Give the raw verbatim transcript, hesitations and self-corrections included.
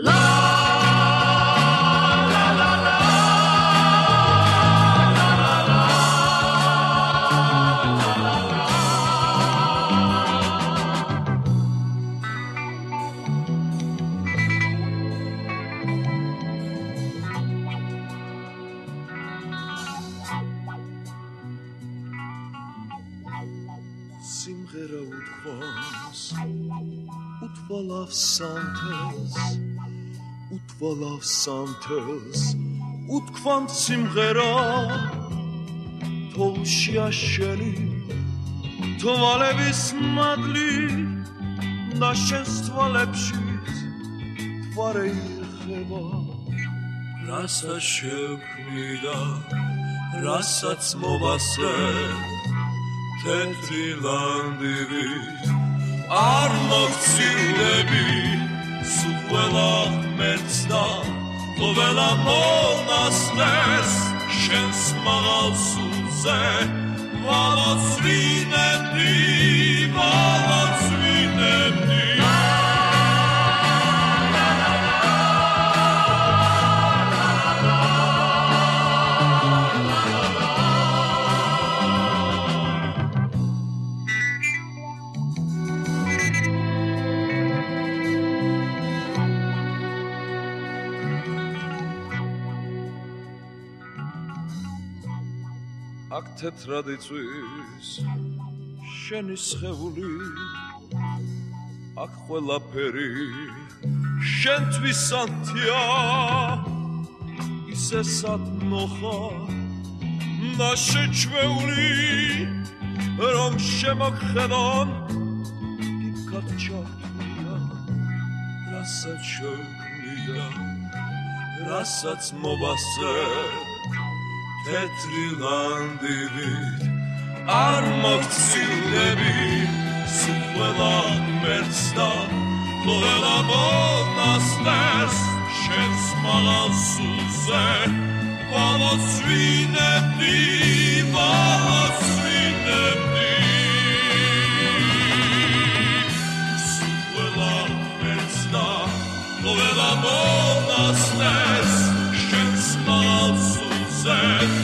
სიმღერა უთქვამს უთვალავს სამთელს უთვალავს სამთელს უთქვამს სიმღერა თოვლში აშელი თვალების მადლი და შენს თვალებშიც თვარე ირხება რასაც შევქმნიდა რასაც მოვასწრე თეთრი ლანდივით არ მოგცილები სულ ღმერთს და ყოველა მომასწრეს შენს მაღალ სულზე ვალოცვინებდი ვალოცვინებდი აქ თეთრად იწვის შენი სხეული აქ ყველაფერი შენთვისანთია ისე სათნოხა და შეჩვეული რომ შემოგხედონ იქად ჩართულია რასაც შევქმნიდა რასაც მოვასწრე თეთრი ლანდივით არ მოგცილები სულ ღმერთს და ყოველა მომასწრეს შენს მაღალ სულზე ვალოცვინებდი ვალოცვინებდი სულ ღმერთს და ყოველა მომასწრეს შენს მაღალ სულზე